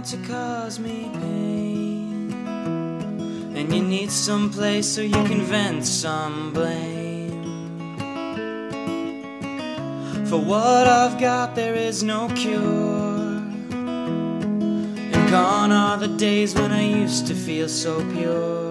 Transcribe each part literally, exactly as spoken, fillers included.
want to cause me pain, and you need some place so you can vent some blame. For what I've got there is no cure, and gone are the days when I used to feel so pure.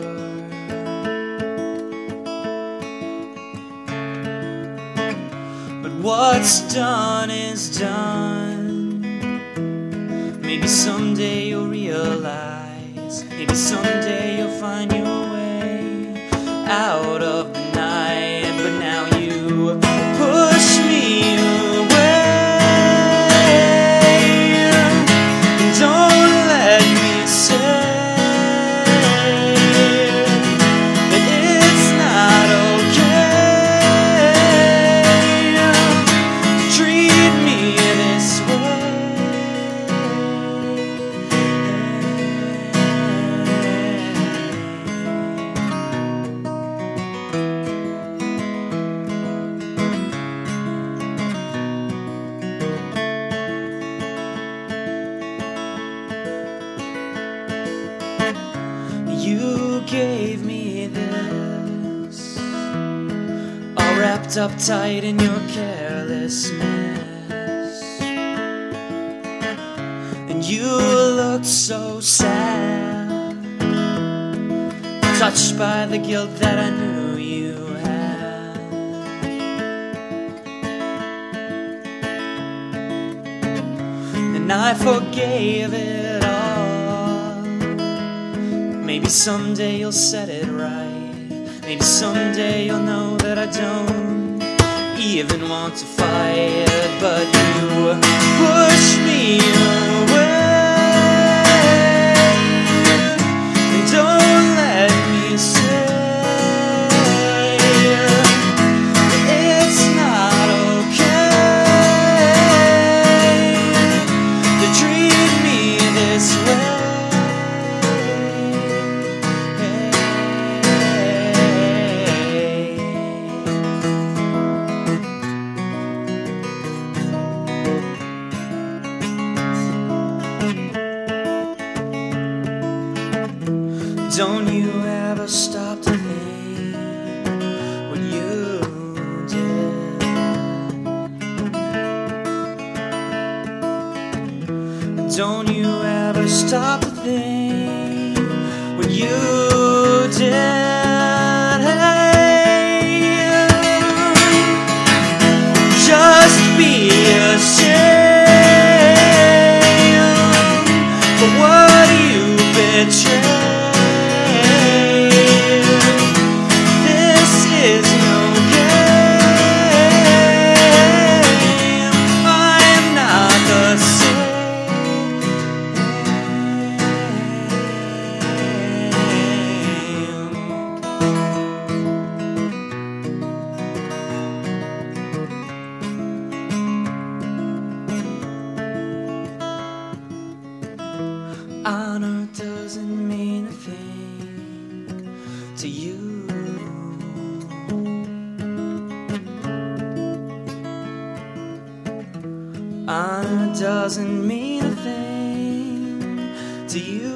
But what's done is done. Maybe someday you'll realize, maybe someday you'll find your way out of the night. But now you push me away, and don't let me say that it's not okay to treat me this way. You gave me this, all wrapped up tight in your carelessness, and you looked so sad, touched by the guilt that I knew you had. And I forgave it all. Maybe someday you'll set it right. Maybe someday you'll know that I don't even want to fight. But you push me away, and don't let me say it's not okay to treat me this way. Don't you ever stop to think what you did? Don't you ever stop to think what you did? Hey, just be ashamed for what you betrayed. Honor doesn't mean a thing to you. Honor doesn't mean a thing to you.